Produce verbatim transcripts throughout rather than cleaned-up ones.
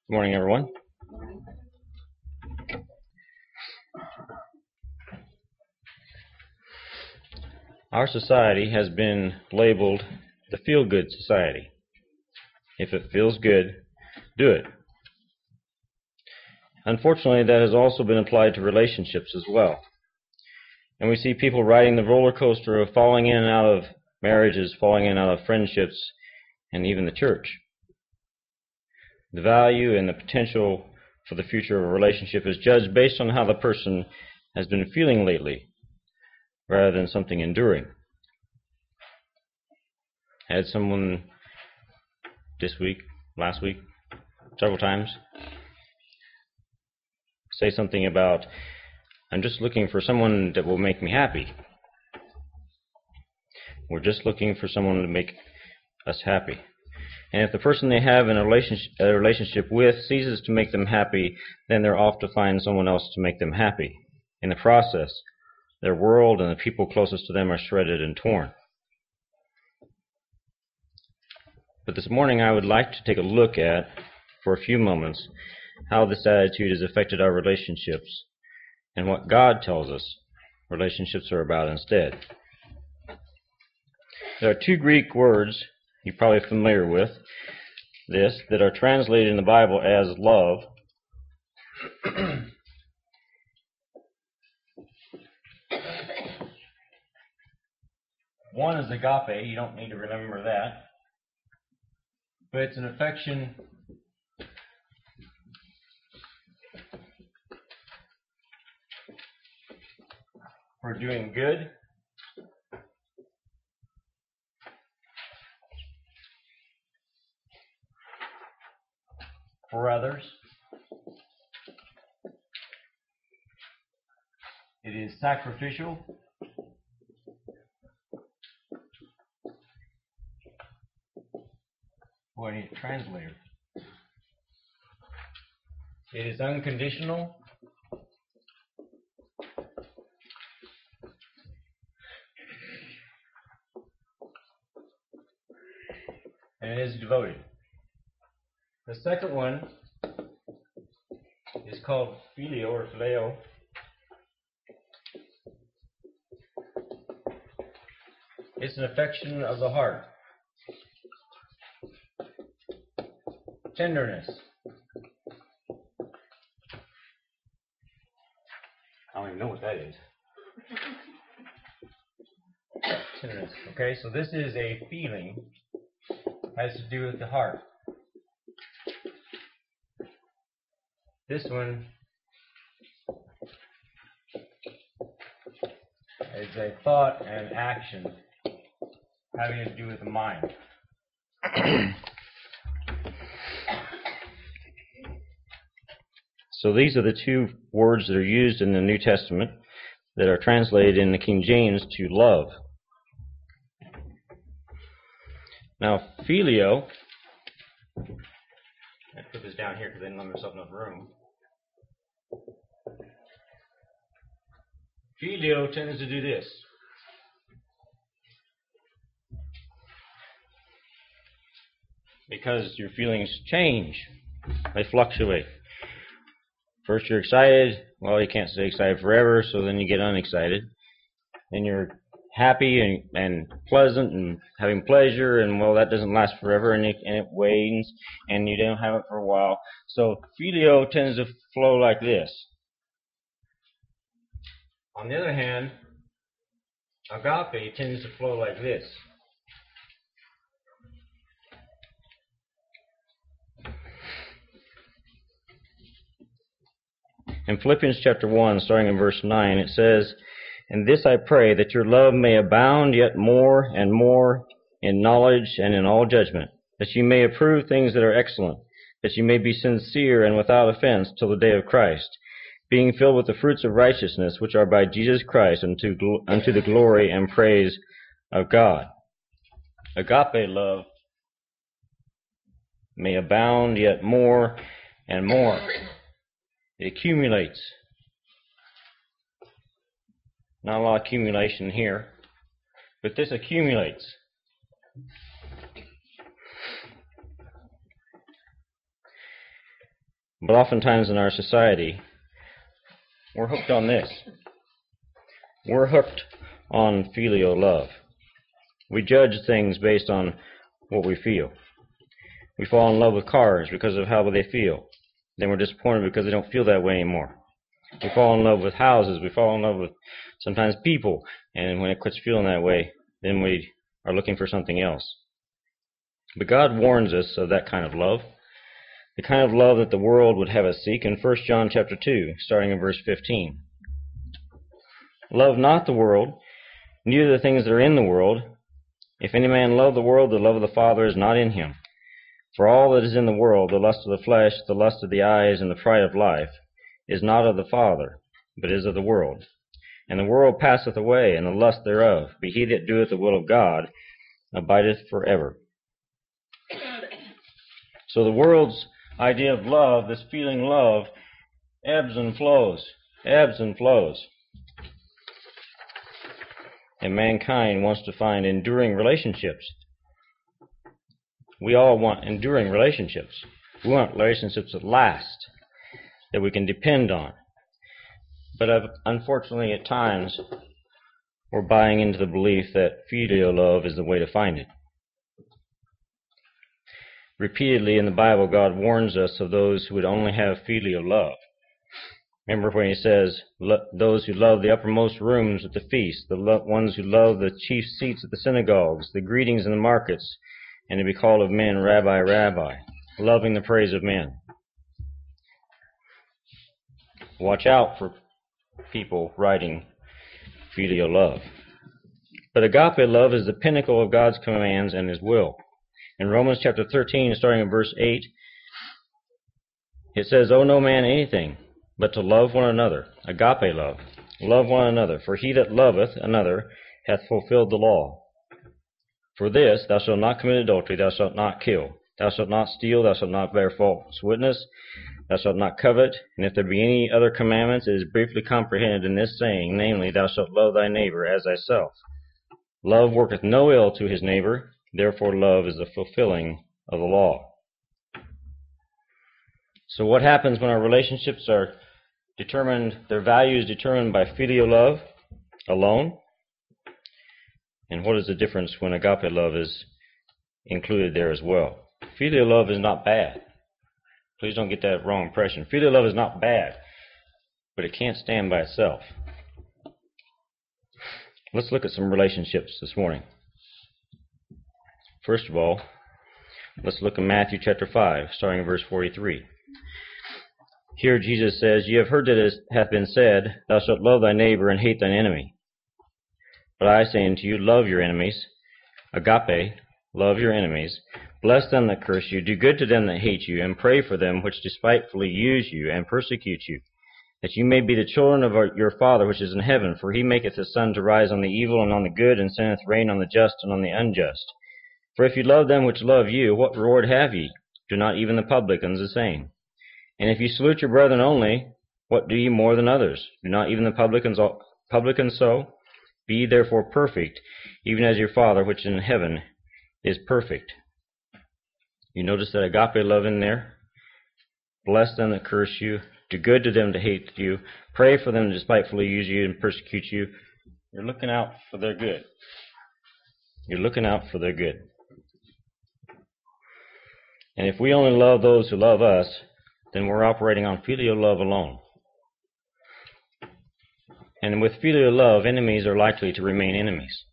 Good morning, everyone. Our society has been labeled the feel-good society. If it feels good, do it. Unfortunately, that has also been applied to relationships as well. And we see people riding the roller coaster of falling in and out of marriages, falling in and out of friendships, and even the church. The value and the potential for the future of a relationship is judged based on how the person has been feeling lately, rather than something enduring. I had someone this week, last week, several times, say something about, I'm just looking for someone that will make me happy. We're just looking for someone to make us happy. And if the person they have in a relationship, a relationship with ceases to make them happy, then they're off to find someone else to make them happy. In the process, their world and the people closest to them are shredded and torn. But this morning I would like to take a look at, for a few moments, how this attitude has affected our relationships and what God tells us relationships are about instead. There are two Greek words you're probably familiar with this that are translated in the Bible as love. One is agape. You don't need to remember that. But it's an affection for doing good for others. It is sacrificial. Boy, I need a translator. It is unconditional. And it is devoted. The second one is called phileo or phileo. It's an affection of the heart. Tenderness. I don't even know what that is. Tenderness. Okay, so this is a feeling. Has to do with the heart. This one is a thought and action having to do with the mind. So these are the two words that are used in the New Testament that are translated in the King James to love. Now, phileo, I put this down here because I didn't let myself enough room. Phileo tends to do this. Because your feelings change. They fluctuate. First you're excited. Well, you can't stay excited forever, so then you get unexcited. Then you're happy and, and pleasant and having pleasure, and well, that doesn't last forever, and it, and it wanes, and you don't have it for a while. So phileo tends to flow like this. On the other hand, agape tends to flow like this. In Philippians chapter one, starting in verse nine, it says, "And this I pray, that your love may abound yet more and more in knowledge and in all judgment, that you may approve things that are excellent, that you may be sincere and without offense till the day of Christ, being filled with the fruits of righteousness, which are by Jesus Christ, unto, unto the glory and praise of God." Agape love may abound yet more and more. It accumulates. Not a lot of accumulation here, but this accumulates. But oftentimes in our society, we're hooked on this. We're hooked on filial love. We judge things based on what we feel. We fall in love with cars because of how they feel. Then we're disappointed because they don't feel that way anymore. We fall in love with houses. We fall in love with sometimes people. And when it quits feeling that way, then we are looking for something else. But God warns us of that kind of love. The kind of love that the world would have us seek in First John chapter two, starting in verse fifteen. Love not the world, neither the things that are in the world. If any man love the world, the love of the Father is not in him. For all that is in the world, the lust of the flesh, the lust of the eyes, and the pride of life, is not of the Father, but is of the world. And the world passeth away, and the lust thereof, but he that doeth the will of God abideth forever. So the world's idea of love, this feeling love, ebbs and flows, ebbs and flows. And mankind wants to find enduring relationships. We all want enduring relationships. We want relationships that last, that we can depend on. But unfortunately, at times, we're buying into the belief that filial love is the way to find it. Repeatedly in the Bible, God warns us of those who would only have filial love. Remember when he says, those who love the uppermost rooms at the feast, the lo- ones who love the chief seats at the synagogues, the greetings in the markets, and to be called of men, Rabbi, Rabbi, loving the praise of men. Watch out for people writing filial love. But agape love is the pinnacle of God's commands and his will. In Romans chapter thirteen, starting in verse eight, it says, owe no man anything, but to love one another, agape love. Love one another, for he that loveth another hath fulfilled the law. For this, thou shalt not commit adultery, thou shalt not kill, thou shalt not steal, thou shalt not bear false witness, thou shalt not covet, and if there be any other commandments, it is briefly comprehended in this saying, namely, thou shalt love thy neighbor as thyself. Love worketh no ill to his neighbor, therefore love is the fulfilling of the law. So what happens when our relationships are determined, their value is determined by filial love alone? And what is the difference when agape love is included there as well? Filial love is not bad. Please don't get that wrong impression. Filial love is not bad, but it can't stand by itself. Let's look at some relationships this morning. First of all, let's look at Matthew chapter five, starting in verse forty-three. Here Jesus says, ye have heard that it hath been said, thou shalt love thy neighbor and hate thine enemy. But I say unto you, love your enemies, agape, love your enemies, bless them that curse you, do good to them that hate you, and pray for them which despitefully use you and persecute you, that you may be the children of our, your Father which is in heaven. For he maketh his sun to rise on the evil and on the good, and sendeth rain on the just and on the unjust. For if you love them which love you, what reward have ye? Do not even the publicans the same? And if you salute your brethren only, what do ye more than others? Do not even the publicans, publicans so? Be ye therefore perfect, even as your Father which is in heaven is perfect. You notice that agape love in there? Bless them that curse you. Do good to them that hate you. Pray for them that despitefully use you and persecute you. You're looking out for their good. You're looking out for their good. And if we only love those who love us, then we're operating on filial love alone. And with filial love, enemies are likely to remain enemies.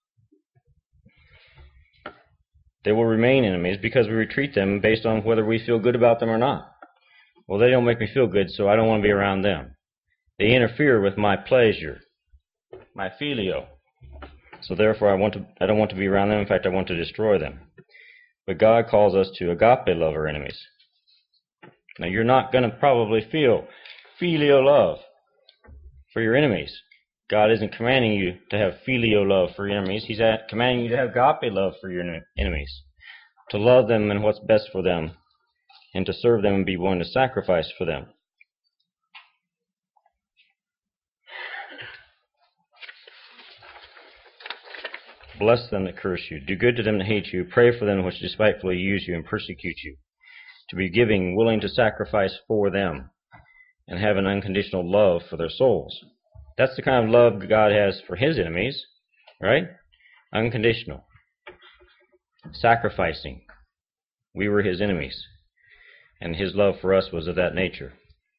They will remain enemies because we treat them based on whether we feel good about them or not. Well, they don't make me feel good, so I don't want to be around them. They interfere with my pleasure, my filio. So therefore, I want to. I don't want to be around them. In fact, I want to destroy them. But God calls us to agape love our enemies. Now, you're not going to probably feel filial love for your enemies. God isn't commanding you to have filial love for your enemies. He's at, commanding you to have agape love for your enemies, to love them and what's best for them, and to serve them and be willing to sacrifice for them. Bless them that curse you. Do good to them that hate you. Pray for them which despitefully use you and persecute you. to be giving, willing to sacrifice for them, and have an unconditional love for their souls. That's the kind of love God has for his enemies, right? Unconditional. Sacrificing. We were his enemies, and his love for us was of that nature.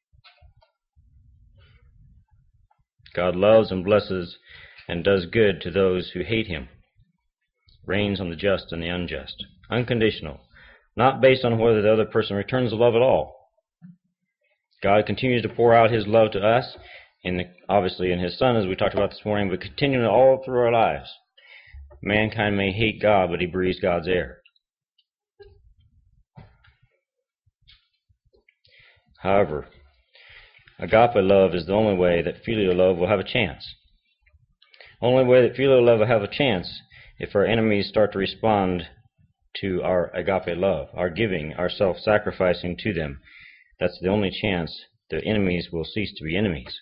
God loves and blesses and does good to those who hate him. Rains on the just and the unjust. Unconditional. Not based on whether the other person returns the love at all. God continues to pour out his love to us, in the, obviously in his Son, as we talked about this morning, but continuing all through our lives. Mankind may hate God, but he breathes God's air. However, agape love is the only way that filial love will have a chance. Only way that filial love will have a chance if our enemies start to respond to our agape love, our giving, our self-sacrificing to them. That's the only chance the enemies will cease to be enemies.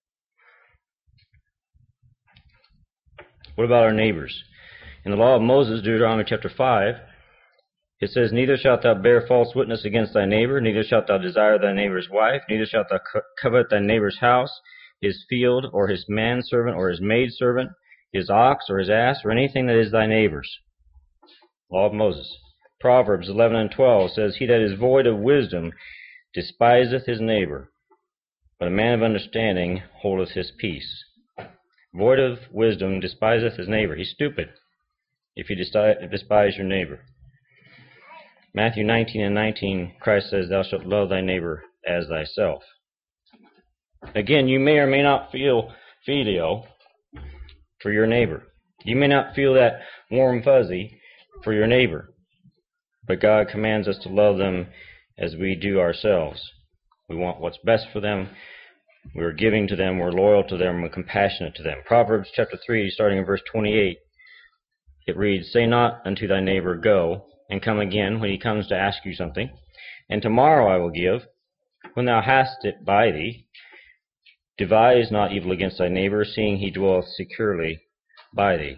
What about our neighbors? In the law of Moses, Deuteronomy chapter five, it says, "Neither shalt thou bear false witness against thy neighbor, neither shalt thou desire thy neighbor's wife, neither shalt thou co- covet thy neighbor's house, his field, or his manservant, or his maidservant, his ox, or his ass, or anything that is thy neighbor's." Law of Moses. Proverbs eleven and twelve says, "He that is void of wisdom despiseth his neighbor, but a man of understanding holdeth his peace." Void of wisdom despiseth his neighbor. He's stupid if you despise your neighbor. Matthew nineteen and nineteen, Christ says, "Thou shalt love thy neighbor as thyself." Again, you may or may not feel filial for your neighbor. You may not feel that warm fuzzy for your neighbor, but God commands us to love them as we do ourselves. We want what's best for them. We're giving to them. We're loyal to them. We're compassionate to them. Proverbs chapter three, starting in verse twenty-eight, it reads, "Say not unto thy neighbor, Go, and come again when he comes to ask you something. And tomorrow I will give, when thou hast it by thee. Devise not evil against thy neighbor, seeing he dwelleth securely by thee."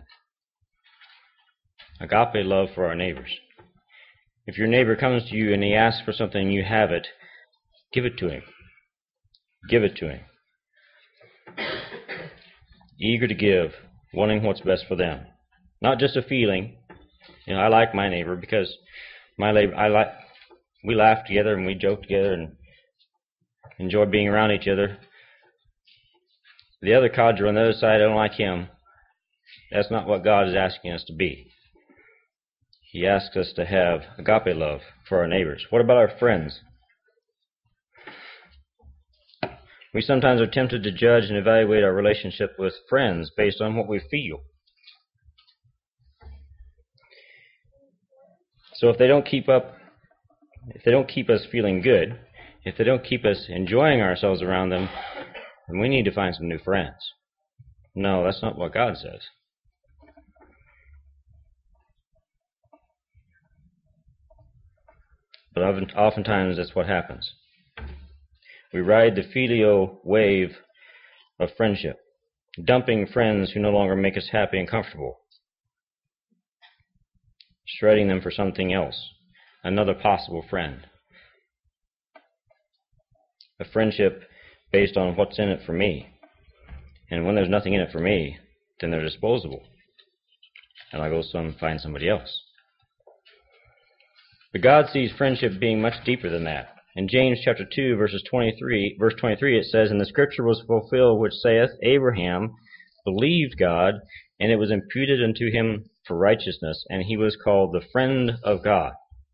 Agape love for our neighbors. If your neighbor comes to you and he asks for something and you have it, give it to him. Give it to him. Eager to give, wanting what's best for them. Not just a feeling. You know, I like my neighbor because my neighbor, I like, we laugh together and we joke together and enjoy being around each other. The other codger on the other side, I don't like him. That's not what God is asking us to be. He asks us to have agape love for our neighbors. What about our friends? We sometimes are tempted to judge and evaluate our relationship with friends based on what we feel. So if they don't keep up, if they don't keep us feeling good, if they don't keep us enjoying ourselves around them, then we need to find some new friends. No, that's not what God says. But oftentimes that's what happens. We ride the filial wave of friendship, dumping friends who no longer make us happy and comfortable, shredding them for something else, another possible friend. A friendship based on what's in it for me. And when there's nothing in it for me, then they're disposable. And I go some find somebody else. But God sees friendship being much deeper than that. In James chapter two, verses twenty-three, verse twenty-three, it says, "And the scripture was fulfilled which saith, Abraham believed God, and it was imputed unto him for righteousness, and he was called the friend of God."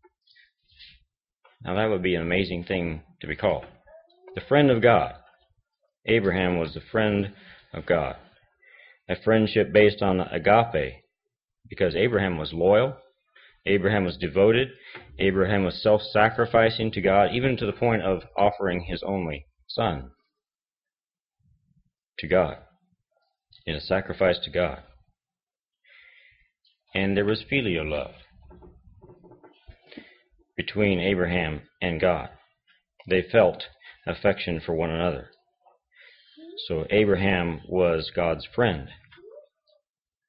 Now that would be an amazing thing to be called. The friend of God. Abraham was the friend of God. A friendship based on agape, because Abraham was loyal, Abraham was devoted, Abraham was self-sacrificing to God, even to the point of offering his only son to God, in a sacrifice to God. And there was filial love between Abraham and God. They felt affection for one another. So Abraham was God's friend.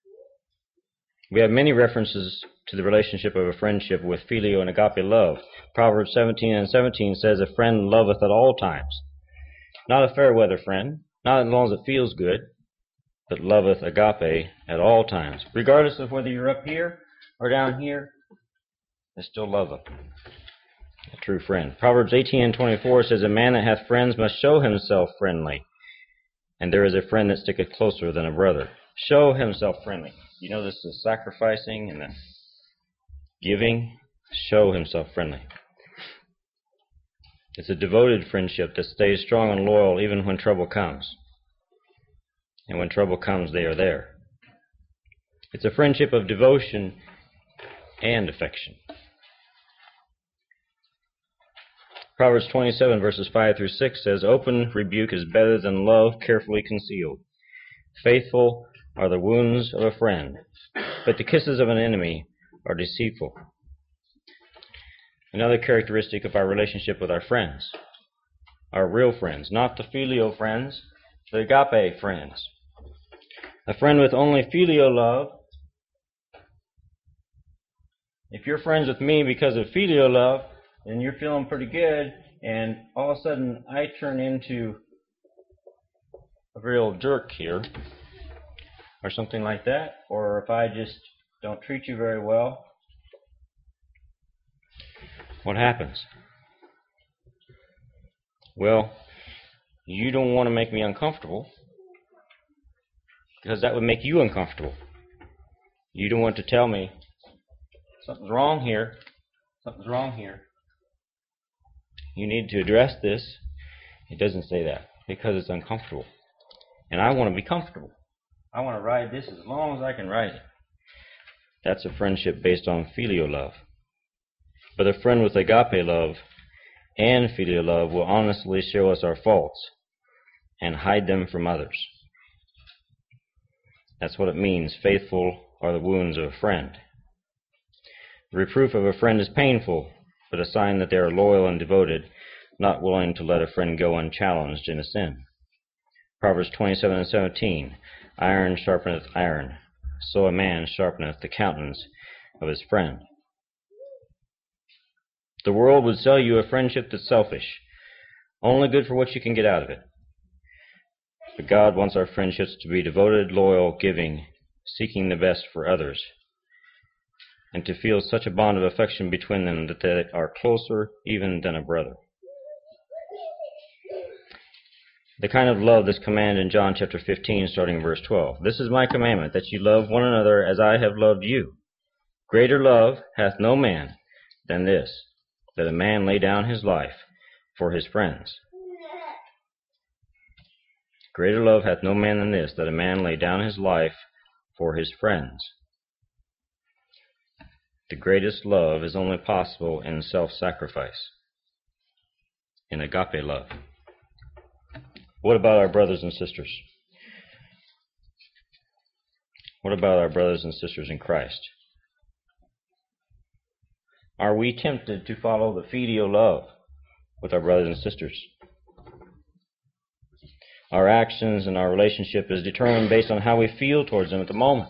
We have many references to the relationship of a friendship with filial and agape love. Proverbs seventeen and seventeen says, a friend loveth at all times. Not a fair weather friend, not as long as it feels good, but loveth agape at all times. Regardless of whether you're up here or down here, they still love them. A true friend. Proverbs eighteen and twenty-four says, a man that hath friends must show himself friendly. And there is a friend that sticketh closer than a brother. Show himself friendly. You know this is sacrificing and the giving. Show himself friendly. It's a devoted friendship that stays strong and loyal even when trouble comes. And when trouble comes, they are there. It's a friendship of devotion and affection. Proverbs twenty-seven verses five through six says, open rebuke is better than love carefully concealed. Faithful are the wounds of a friend, but the kisses of an enemy are deceitful. Another characteristic of our relationship with our friends, our real friends, not the filial friends, the agape friends. A friend with only filial love, if you're friends with me because of filial love, then you're feeling pretty good, and all of a sudden I turn into a real jerk here, or something like that, or if I just don't treat you very well, what happens? Well, you don't want to make me uncomfortable, because that would make you uncomfortable. You don't want to tell me, something's wrong here, something's wrong here. You need to address this. It doesn't say that, because it's uncomfortable. And I want to be comfortable. I want to ride this as long as I can ride it. That's a friendship based on filial love. But a friend with agape love and filial love will honestly show us our faults and hide them from others. That's what it means. Faithful are the wounds of a friend. The reproof of a friend is painful, but a sign that they are loyal and devoted, not willing to let a friend go unchallenged in a sin. Proverbs twenty-seven and seventeen, iron sharpeneth iron, so a man sharpeneth the countenance of his friend. The world would sell you a friendship that's selfish, only good for what you can get out of it. But God wants our friendships to be devoted, loyal, giving, seeking the best for others, and to feel such a bond of affection between them that they are closer even than a brother. The kind of love that's commanded in John chapter fifteen, starting in verse twelve. This is my commandment, that you love one another as I have loved you. Greater love hath no man than this, that a man lay down his life for his friends. Greater love hath no man than this, that a man lay down his life for his friends. The greatest love is only possible in self-sacrifice, in agape love. What about our brothers and sisters? What about our brothers and sisters in Christ? Are we tempted to follow the filial love with our brothers and sisters? Our actions and our relationship is determined based on how we feel towards them at the moment.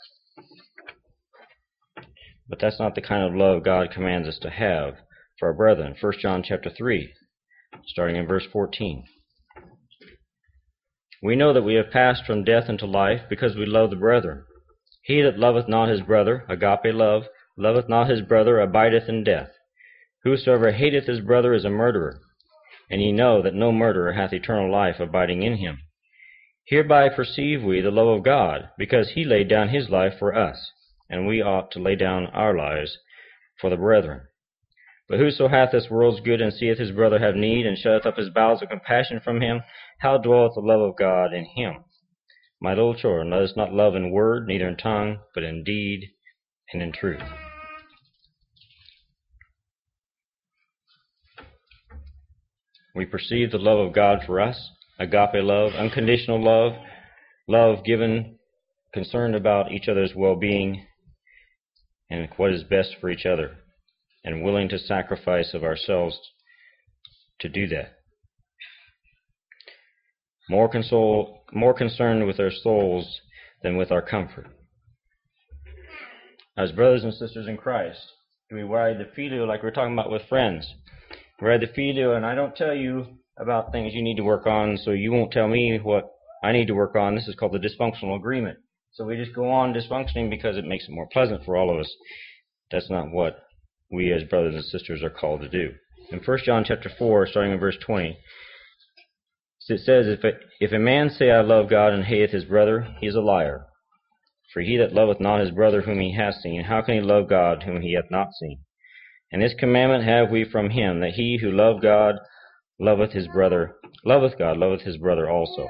But that's not the kind of love God commands us to have for our brethren. First John chapter three, starting in verse fourteen. We know that we have passed from death into life because we love the brethren. He that loveth not his brother, agape love, loveth not his brother, abideth in death. Whosoever hateth his brother is a murderer, and ye know that no murderer hath eternal life abiding in him. Hereby perceive we the love of God, because he laid down his life for us, and we ought to lay down our lives for the brethren. But whoso hath this world's good, and seeth his brother have need, and shutteth up his bowels of compassion from him, how dwelleth the love of God in him? My little children, let us not love in word, neither in tongue, but in deed and in truth. We perceive the love of God for us, agape love, unconditional love, love given, concerned about each other's well-being and what is best for each other, and willing to sacrifice of ourselves to do that. More console, more concerned with our souls than with our comfort. As brothers and sisters in Christ, Do we ride the phileo like we're talking about with friends? We ride the phileo, and I don't tell you about things you need to work on, so you won't tell me what I need to work on. This is called the dysfunctional agreement. So we just go on dysfunctioning because it makes it more pleasant for all of us. That's not what we as brothers and sisters are called to do. In First John chapter four, starting in verse twenty, it says, if a, if a man say, I love God, and hateth his brother, he is a liar. For he that loveth not his brother whom he hath seen, how can he love God whom he hath not seen? And this commandment have we from him, that he who loveth God loveth his brother, loveth God, loveth his brother also.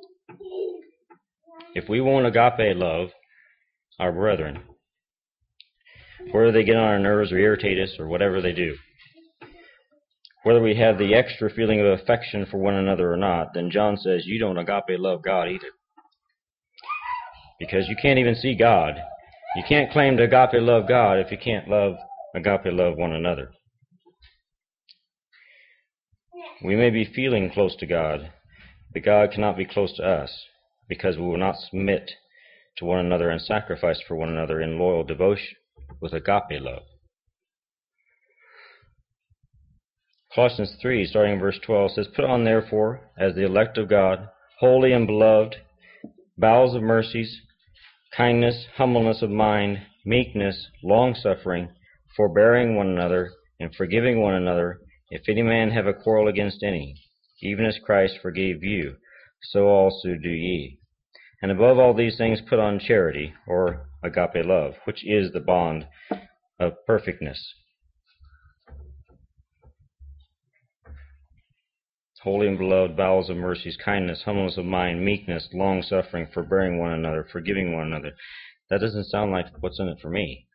If we won't agape love our brethren, whether they get on our nerves or irritate us or whatever they do, whether we have the extra feeling of affection for one another or not, then John says you don't agape love God either. Because you can't even see God. You can't claim to agape love God if you can't love agape love one another. We may be feeling close to God, but God cannot be close to us, because we will not submit to one another and sacrifice for one another in loyal devotion with agape love. Colossians three, starting in verse twelve, says, Put on therefore, as the elect of God, holy and beloved, bowels of mercies, kindness, humbleness of mind, meekness, long-suffering, forbearing one another, and forgiving one another, if any man have a quarrel against any, even as Christ forgave you, so also do ye. And above all these things put on charity, or agape love, which is the bond of perfectness. Holy and beloved, bowels of mercies, kindness, humbleness of mind, meekness, long-suffering, forbearing one another, forgiving one another. That doesn't sound like what's in it for me.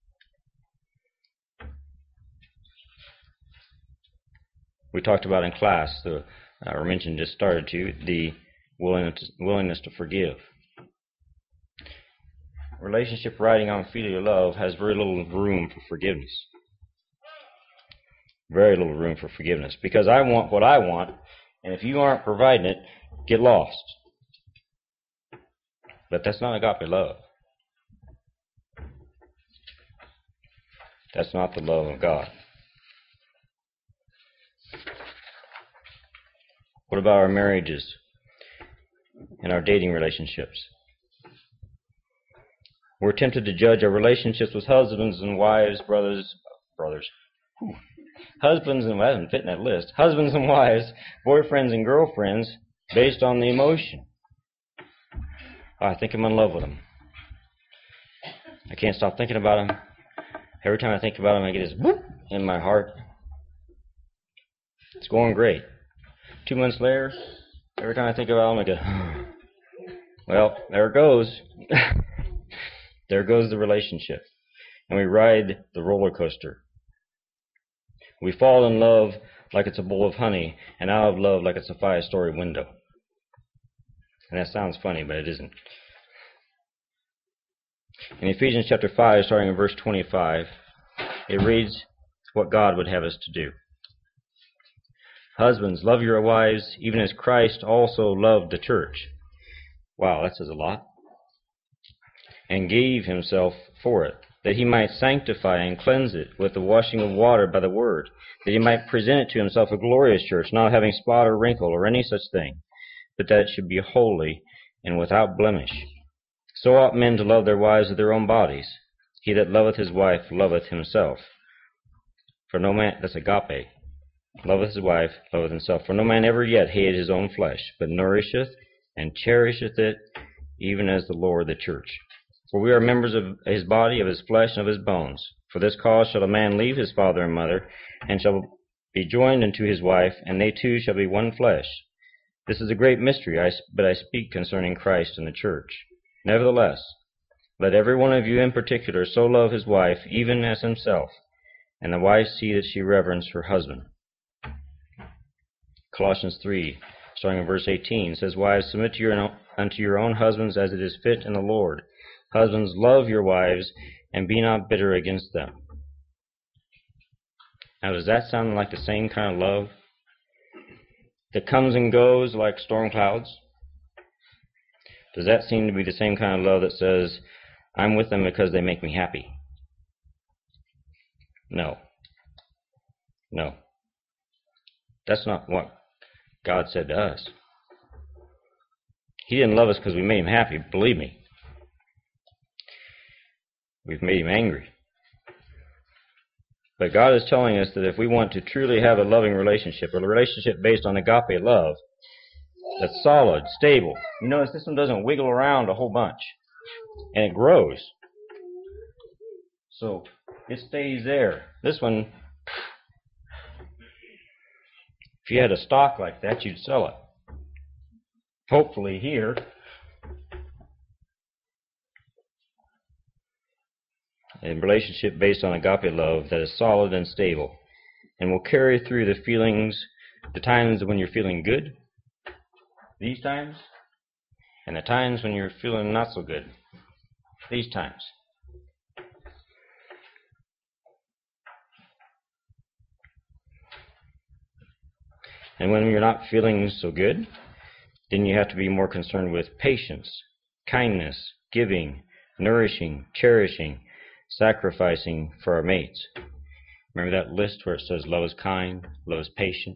We talked about in class, the, or mentioned just started to, the willingness, willingness to forgive. Relationship riding on filial love has very little room for forgiveness. Very little room for forgiveness. Because I want what I want, and if you aren't providing it, get lost. But that's not agape love. That's not the love of God. What about our marriages and our dating relationships? We're tempted to judge our relationships with husbands and wives, brothers, brothers, whew, husbands and, I haven't fit in that list, husbands and wives, boyfriends and girlfriends, based on the emotion. Oh, I think I'm in love with them. I can't stop thinking about them. Every time I think about them, I get this whoop in my heart. It's going great. Two months later, every time I think about them, I go, well, there it goes. There goes the relationship. And we ride the roller coaster. We fall in love like it's a bowl of honey, and out of love like it's a five-story window. And that sounds funny, but it isn't. In Ephesians chapter five, starting in verse twenty-five, it reads what God would have us to do. Husbands, love your wives, even as Christ also loved the church. Wow, that says a lot. And gave himself for it, that he might sanctify and cleanse it with the washing of water by the word, that he might present it to himself a glorious church, not having spot or wrinkle or any such thing, but that it should be holy and without blemish. So ought men to love their wives as their own bodies. He that loveth his wife loveth himself. For no man, that's agape, loveth his wife, loveth himself. For no man ever yet hated his own flesh, but nourisheth and cherisheth it, even as the Lord the church. For we are members of his body, of his flesh, and of his bones. For this cause shall a man leave his father and mother, and shall be joined unto his wife, and they two shall be one flesh. This is a great mystery, but I speak concerning Christ and the church. Nevertheless, let every one of you in particular so love his wife, even as himself, and the wife see that she reverence her husband. Colossians three, starting in verse eighteen, says, Wives, submit to your, unto your own husbands as it is fit in the Lord. Husbands, love your wives, and be not bitter against them. Now, does that sound like the same kind of love that comes and goes like storm clouds? Does that seem to be the same kind of love that says, I'm with them because they make me happy? No. No. That's not what God said to us. He didn't love us because we made him happy. Believe me. We've made him angry. But God is telling us that if we want to truly have a loving relationship, a relationship based on agape love, that's solid, stable. You notice this one doesn't wiggle around a whole bunch. And it grows. So it stays there. This one, if you had a stock like that, you'd sell it. Hopefully here, a relationship based on agape love that is solid and stable and will carry through the feelings, the times when you're feeling good, these times, and the times when you're feeling not so good, these times. And when you're not feeling so good, then you have to be more concerned with patience, kindness, giving, nourishing, cherishing, sacrificing for our mates. Remember that list where it says love is kind, love is patient?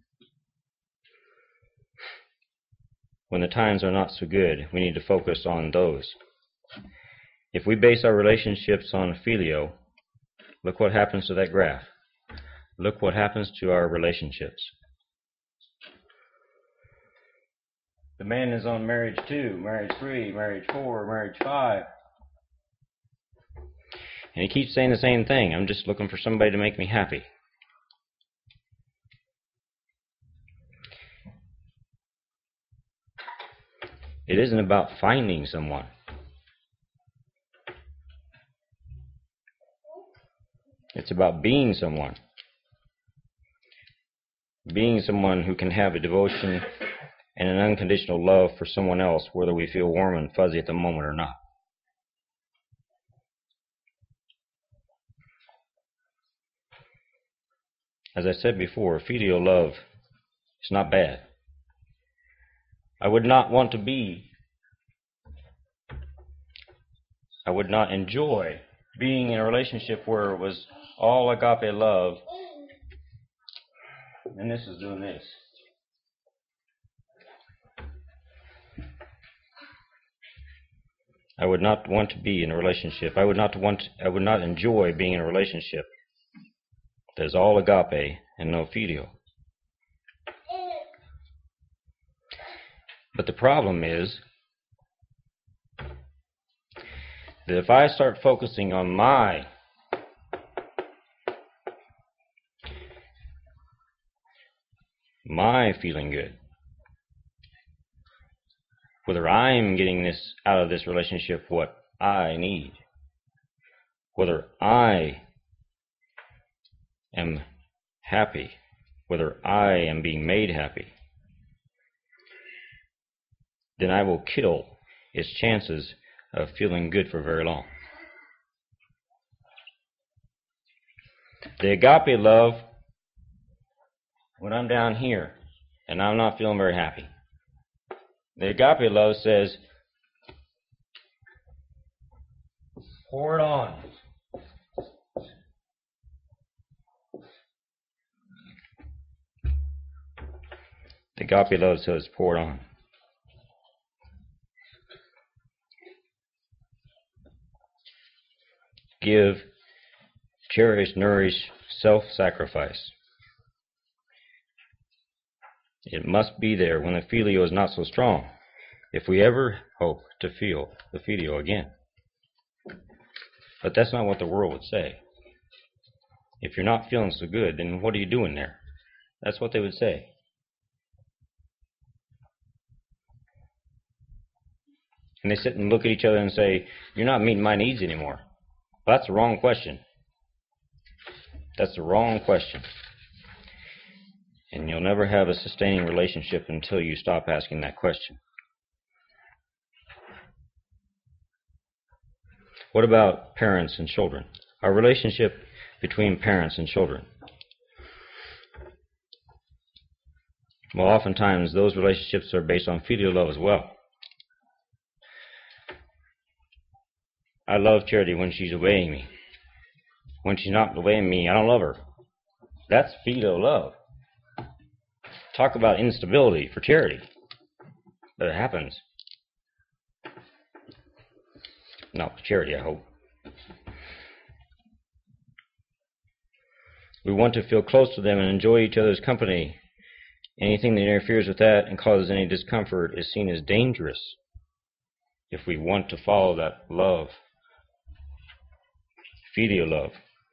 When the times are not so good, we need to focus on those. If we base our relationships on phileo, look what happens to that graph. Look what happens to our relationships. The man is on marriage two, marriage three, marriage four, marriage five. And he keeps saying the same thing. I'm just looking for somebody to make me happy. It isn't about finding someone. It's about being someone. Being someone who can have a devotion and an unconditional love for someone else, whether we feel warm and fuzzy at the moment or not. As I said before, filial love is not bad. I would not want to be, I would not enjoy being in a relationship where it was all agape love, and this is doing this. I would not want to be in a relationship. I would not want. I would not enjoy being in a relationship that is all agape and no filial. But the problem is that if I start focusing on my my feeling good, whether I'm getting this out of this relationship what I need, whether I am happy, whether I am being made happy, then I will kill its chances of feeling good for very long. The agape love, when I'm down here and I'm not feeling very happy, the agape love says, pour it on. The agape love says, pour it on. Give, cherish, nourish, self-sacrifice. It must be there when the filio is not so strong, if we ever hope to feel the filio again. But that's not what the world would say. If you're not feeling so good, then what are you doing there? That's what they would say. And they sit and look at each other and say, you're not meeting my needs anymore. Well, that's the wrong question. That's the wrong question. And you'll never have a sustaining relationship until you stop asking that question. What about parents and children? Our relationship between parents and children. Well, oftentimes those relationships are based on filial love as well. I love Charity when she's obeying me. When she's not obeying me, I don't love her. That's filial love. Talk about instability for charity. But it happens. Not for charity, I hope. We want to feel close to them and enjoy each other's company. Anything that interferes with that and causes any discomfort is seen as dangerous if we want to follow that love, filial love.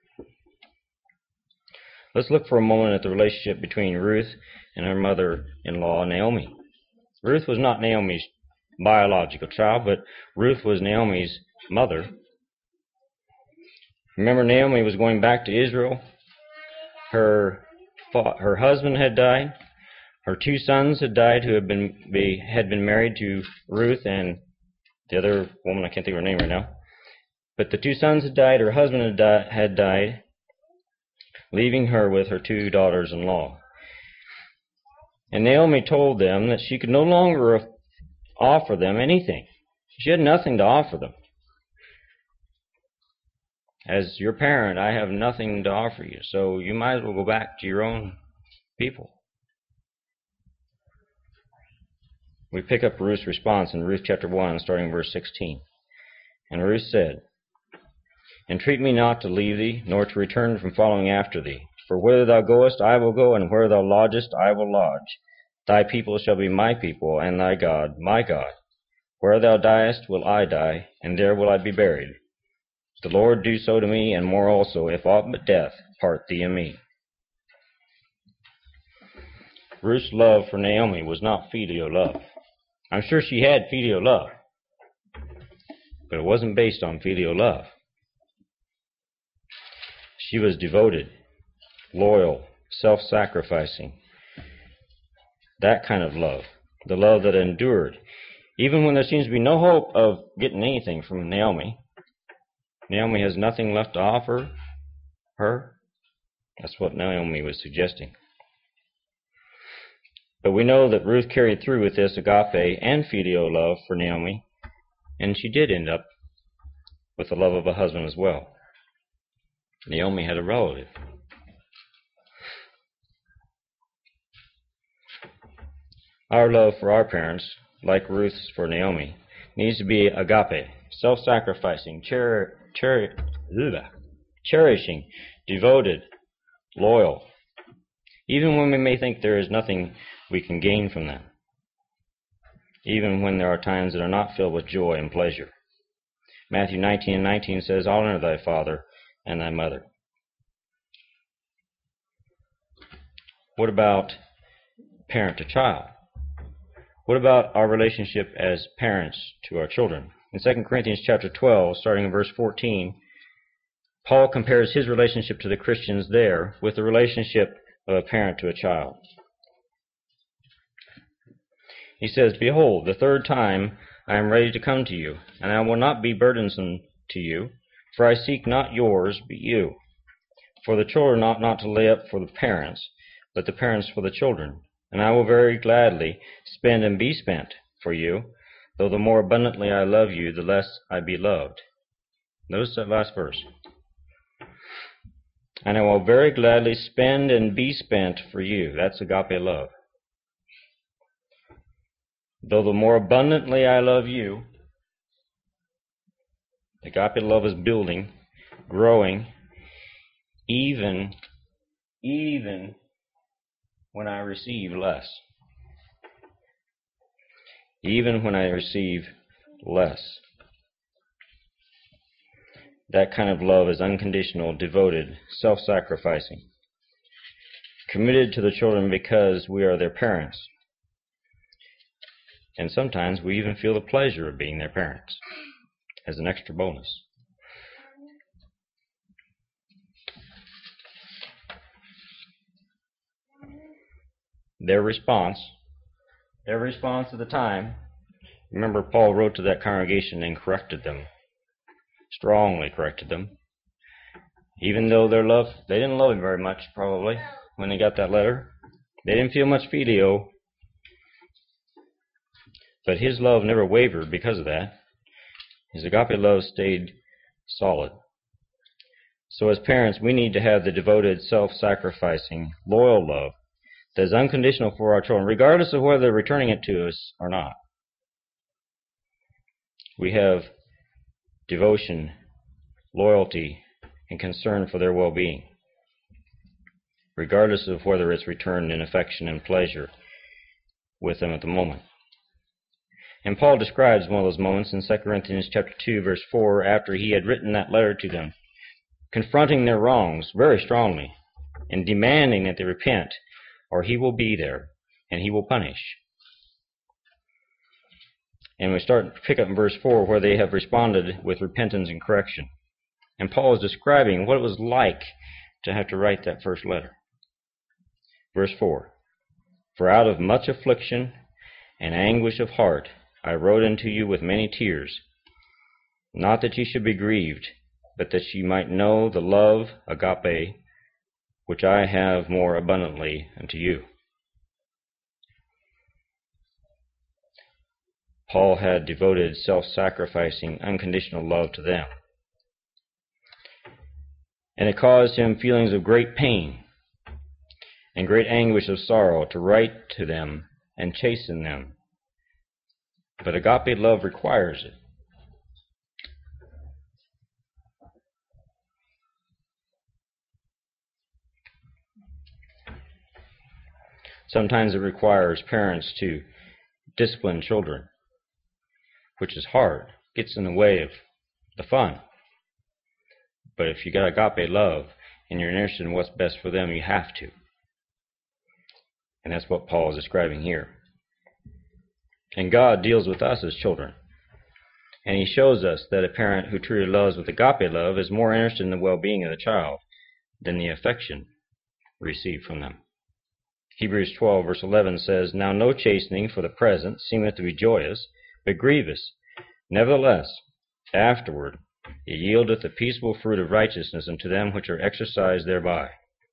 Let's look for a moment at the relationship between Ruth and her mother-in-law, Naomi. Ruth was not Naomi's biological child, but Ruth was Naomi's mother. Remember, Naomi was going back to Israel. Her her husband had died. Her two sons had died, who had been be, had been married to Ruth and the other woman. I can't think of her name right now. But the two sons had died. Her husband had, di- had died, leaving her with her two daughters-in-law. And Naomi told them that she could no longer offer them anything. She had nothing to offer them. As your parent, I have nothing to offer you, so you might as well go back to your own people. We pick up Ruth's response in Ruth chapter one, starting in verse sixteen. And Ruth said, Entreat me not to leave thee, nor to return from following after thee. For whither thou goest, I will go, and where thou lodgest, I will lodge. Thy people shall be my people, and thy God my God. Where thou diest will I die, and there will I be buried. The Lord do so to me, and more also, if aught but death part thee and me. Ruth's love for Naomi was not filial love. I'm sure she had filial love, but it wasn't based on filial love. She was devoted, loyal, self-sacrificing. That kind of love, the love that endured. Even when there seems to be no hope of getting anything from Naomi, Naomi has nothing left to offer her. That's what Naomi was suggesting. But we know that Ruth carried through with this agape and filial love for Naomi, and she did end up with the love of a husband as well. Naomi had a relative. Our love for our parents, like Ruth's for Naomi, needs to be agape, self-sacrificing, cher- cher- cherishing, devoted, loyal, even when we may think there is nothing we can gain from them, even when there are times that are not filled with joy and pleasure. Matthew nineteen and nineteen says, Honor thy father and thy mother. What about parent to child? What about our relationship as parents to our children? In Second Corinthians chapter twelve, starting in verse fourteen, Paul compares his relationship to the Christians there with the relationship of a parent to a child. He says, Behold, the third time I am ready to come to you, and I will not be burdensome to you, for I seek not yours, but you. For the children ought not to lay up for the parents, but the parents for the children. And I will very gladly spend and be spent for you, though the more abundantly I love you, the less I be loved. Notice that last verse. And I will very gladly spend and be spent for you. That's agape love. Though the more abundantly I love you, agape love is building, growing, even, even when I receive less. Even when I receive less. That kind of love is unconditional, devoted, self-sacrificing, committed to the children because we are their parents. And sometimes we even feel the pleasure of being their parents as an extra bonus. Their response, their response at the time, remember Paul wrote to that congregation and corrected them, strongly corrected them. Even though their love, they didn't love him very much probably when they got that letter. They didn't feel much filial. But his love never wavered because of that. His agape love stayed solid. So as parents, we need to have the devoted, self-sacrificing, loyal love that is unconditional for our children, regardless of whether they're returning it to us or not. We have devotion, loyalty, and concern for their well-being, regardless of whether it's returned in affection and pleasure with them at the moment. And Paul describes one of those moments in Second Corinthians chapter two, verse four, after he had written that letter to them, confronting their wrongs very strongly and demanding that they repent, or he will be there and he will punish. And we start to pick up in verse four, where they have responded with repentance and correction. And Paul is describing what it was like to have to write that first letter. Verse four, "For out of much affliction and anguish of heart I wrote unto you with many tears, not that ye should be grieved, but that ye might know the love, agape, which I have more abundantly unto you." Paul had devoted, self-sacrificing, unconditional love to them. And it caused him feelings of great pain and great anguish of sorrow to write to them and chasten them. But agape love requires it. Sometimes it requires parents to discipline children, which is hard, gets in the way of the fun. But if you got agape love and you're interested in what's best for them, you have to. And that's what Paul is describing here. And God deals with us as children. And he shows us that a parent who truly loves with agape love is more interested in the well-being of the child than the affection received from them. Hebrews twelve, verse eleven says, "Now no chastening for the present seemeth to be joyous, but grievous. Nevertheless, afterward it yieldeth the peaceable fruit of righteousness unto them which are exercised thereby."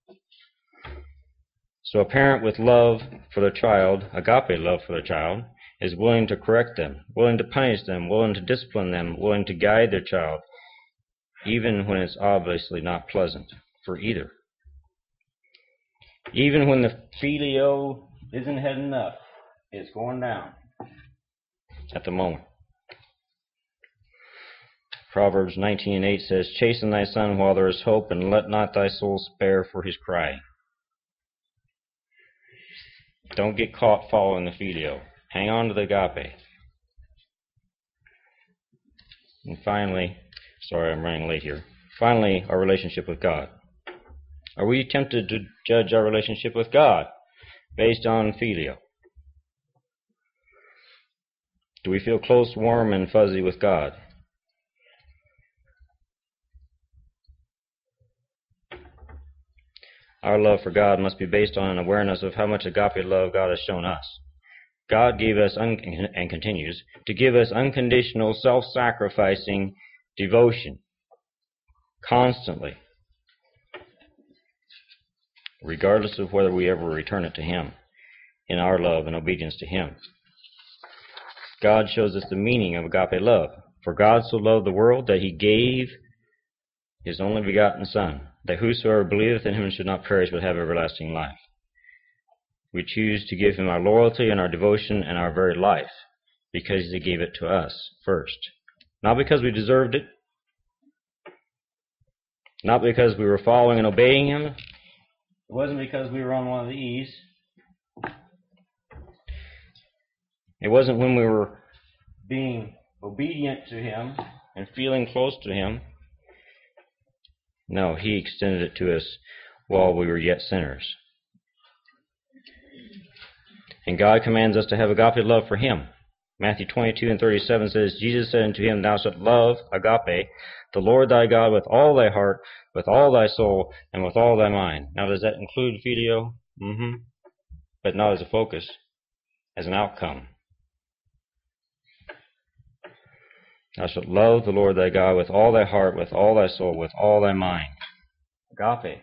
So a parent with love for their child, agape love for their child, is willing to correct them, willing to punish them, willing to discipline them, willing to guide their child, even when it's obviously not pleasant for either. Even when the filio isn't heading up, it's going down at the moment. Proverbs nineteen and eight says, "Chasten thy son while there is hope, and let not thy soul spare for his crying." Don't get caught following the filio. Hang on to the agape. And finally, sorry I'm running late here. Finally, our relationship with God. Are we tempted to judge our relationship with God based on filio? Do we feel close, warm, and fuzzy with God? Our love for God must be based on an awareness of how much agape love God has shown us. God gave us, un- and continues, to give us unconditional, self-sacrificing devotion constantly, regardless of whether we ever return it to Him in our love and obedience to Him. God shows us the meaning of agape love. "For God so loved the world that He gave His only begotten Son, that whosoever believeth in Him should not perish but have everlasting life." We choose to give Him our loyalty and our devotion and our very life because He gave it to us first. Not because we deserved it, not because we were following and obeying Him. It wasn't because we were on one of these. It wasn't when we were being obedient to Him and feeling close to Him. No, He extended it to us while we were yet sinners. And God commands us to have agape love for Him. Matthew twenty-two and thirty-seven says, "Jesus said unto him, Thou shalt love, agape, the Lord thy God with all thy heart, with all thy soul, and with all thy mind." Now, does that include filio? Mm-hmm. But not as a focus, as an outcome. "Thou shalt love the Lord thy God with all thy heart, with all thy soul, with all thy mind." Agape.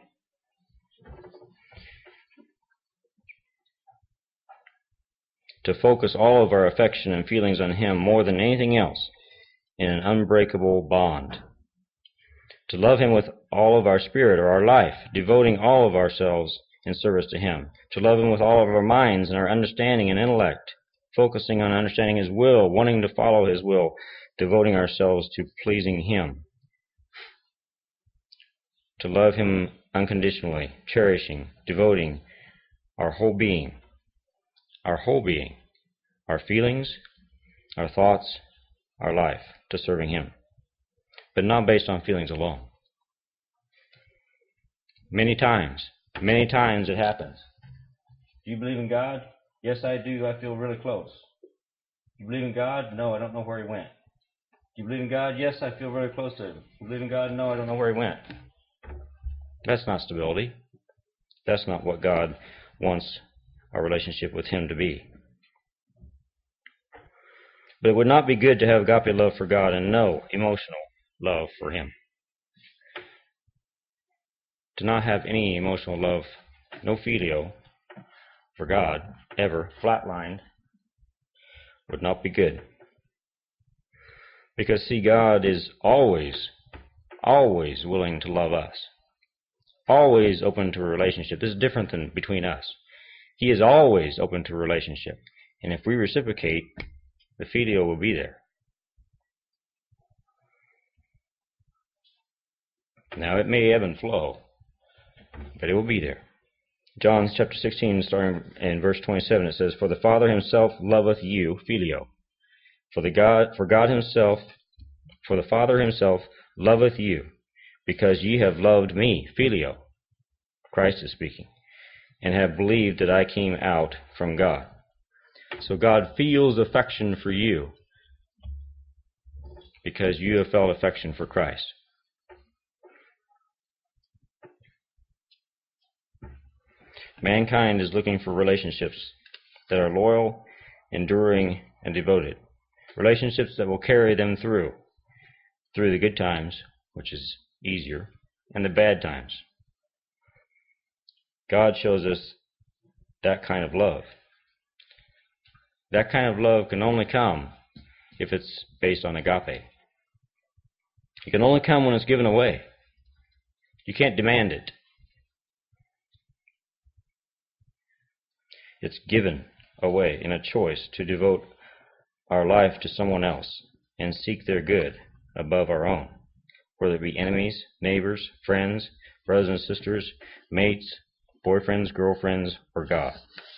To focus all of our affection and feelings on Him more than anything else in an unbreakable bond. To love Him with all of our spirit or our life, devoting all of ourselves in service to Him, to love Him with all of our minds and our understanding and intellect, focusing on understanding His will, wanting to follow His will, devoting ourselves to pleasing Him, to love Him unconditionally, cherishing, devoting our whole being, our whole being, our feelings, our thoughts, our life, to serving Him, but not based on feelings alone. Many times, many times it happens. Do you believe in God? Yes, I do. I feel really close. Do you believe in God? No, I don't know where He went. Do you believe in God? Yes, I feel very close to Him. Do you believe in God? No, I don't know where He went. That's not stability. That's not what God wants our relationship with Him to be. But it would not be good to have agape love for God and no emotional love for Him. To not have any emotional love, no filio, for God, ever, flatlined, would not be good. Because, see, God is always, always willing to love us. Always open to a relationship. This is different than between us. He is always open to a relationship. And if we reciprocate, the filio will be there. Now, it may ebb and flow, but it will be there. John chapter sixteen, starting in verse twenty-seven, it says, "For the Father Himself loveth you," filio. For the God, for God Himself, for the Father Himself loveth you, because ye have loved me, filio. Christ is speaking, and have believed that I came out from God. So God feels affection for you because you have felt affection for Christ. Mankind is looking for relationships that are loyal, enduring, and devoted. Relationships that will carry them through, through the good times, which is easier, and the bad times. God shows us that kind of love. That kind of love can only come if it's based on agape. It can only come when it's given away. You can't demand it. It's given away in a choice to devote our life to someone else and seek their good above our own, whether it be enemies, neighbors, friends, brothers and sisters, mates, boyfriends, girlfriends, or God.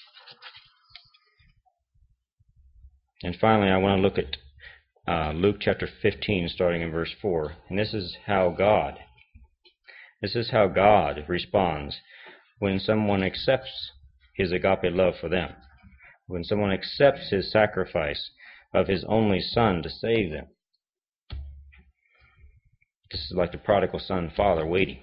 And finally, I want to look at uh, Luke chapter fifteen, starting in verse four. And this is how God, this is how God responds when someone accepts His agape love for them, when someone accepts His sacrifice of His only Son to save them. This is like the prodigal son father waiting.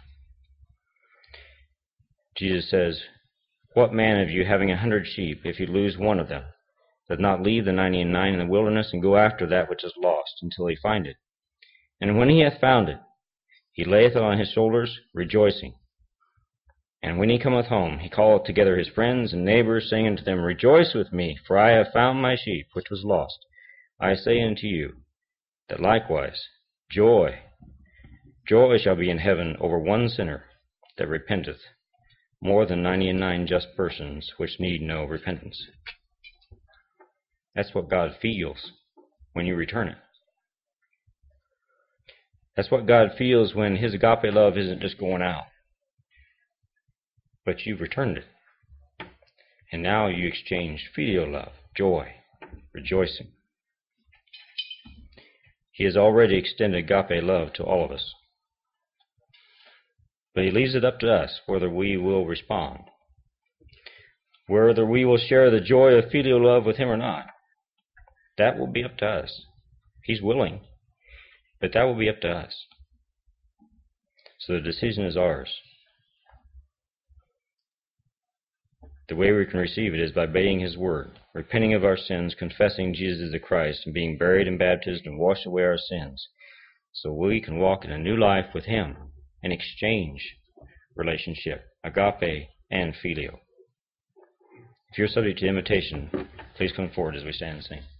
Jesus says, "What man of you, having a hundred sheep, if he lose one of them, does not leave the ninety and nine in the wilderness and go after that which is lost until he find it? And when he hath found it, he layeth it on his shoulders, rejoicing. And when he cometh home, he calleth together his friends and neighbors, saying unto them, Rejoice with me, for I have found my sheep which was lost. I say unto you, that likewise joy, joy shall be in heaven over one sinner that repenteth, more than ninety and nine just persons which need no repentance." That's what God feels when you return it. That's what God feels when His agape love isn't just going out, but you've returned it. And now you exchange filial love, joy, rejoicing. He has already extended agape love to all of us. But He leaves it up to us whether we will respond, whether we will share the joy of filial love with Him or not. That will be up to us. He's willing, but that will be up to us. So the decision is ours. The way we can receive it is by obeying His word, repenting of our sins, confessing Jesus is the Christ, and being buried in baptism and wash away our sins, so we can walk in a new life with Him and exchange relationship, agape and filio. If you're subject to imitation, please come forward as we stand and sing.